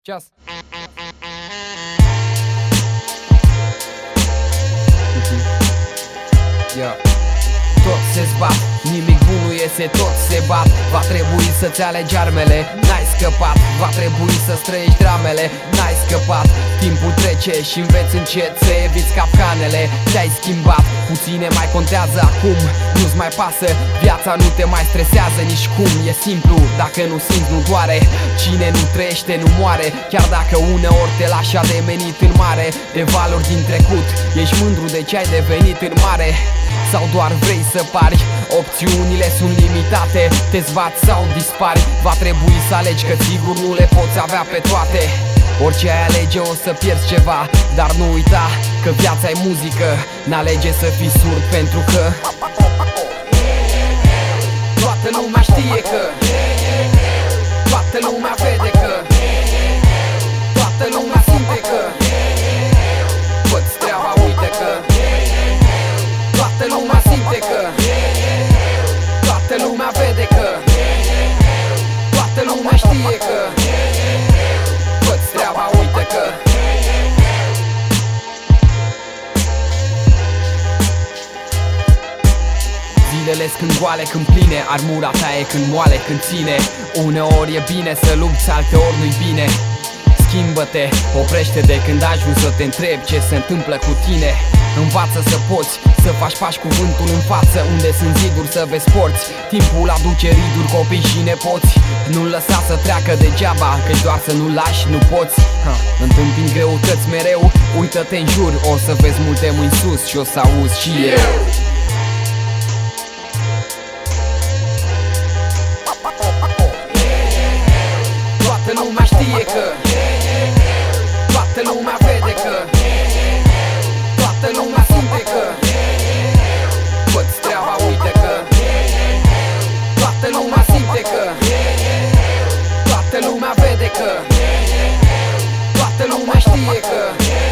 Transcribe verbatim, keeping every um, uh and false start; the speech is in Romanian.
Ceas. Yeah. Tot se zbat, nimic bun nu iese, tot se bat. Va trebui să-ți alegi armele, n-ai scăpat. Va trebui să străiești dramele, n-ai scăpat. Timpul trece și înveți încet să eviți capcanele. Te-ai schimbat, puține mai contează acum. Nu-ți mai pasă, viața nu te mai stresează nici cum. E simplu, dacă nu simți nu doare. Cine nu trăiește nu moare. Chiar dacă uneori te lași ademenit în mare de valori din trecut, ești mândru de ce ai devenit în mare. Sau doar vrei să pari? Opțiunile sunt limitate, te zbați sau dispari. Va trebui să alegi, că sigur nu le poți avea pe toate. Orice ai alege o să pierzi ceva, dar nu uita că viața e muzică. N-alege să fii surd pentru că toată lumea știe că, toată lumea vede că, toată lumea simte că fă-ți treaba, uite că toată lumea simte că, toată lumea vede că, toată lumea știe că fă-ți treaba, uite că. Zilele când goale, când pline, armura ta e când moale, când ține. Uneori e bine să lupți, alteori nu-i bine. Schimbă-te, oprește-te când ajungi să te întrebi ce se întâmplă cu tine. Învață să poți, să faci pași cu vântul în față. Unde sunt ziduri să vezi porți, timpul aduce riduri, copii și nepoți. Nu-l lăsa să treacă degeaba, căci doar să nu lași nu poți. ha. Întâmpini greutăți mereu, uită-te în jur. O să vezi multe mâini sus și o să auzi și eu. Toată lumea știe că, toată lumea vede că, toată lumea simte că fă-ți treaba, uite că toată lumea simte că, toată lumea vede că, toată lumea știe că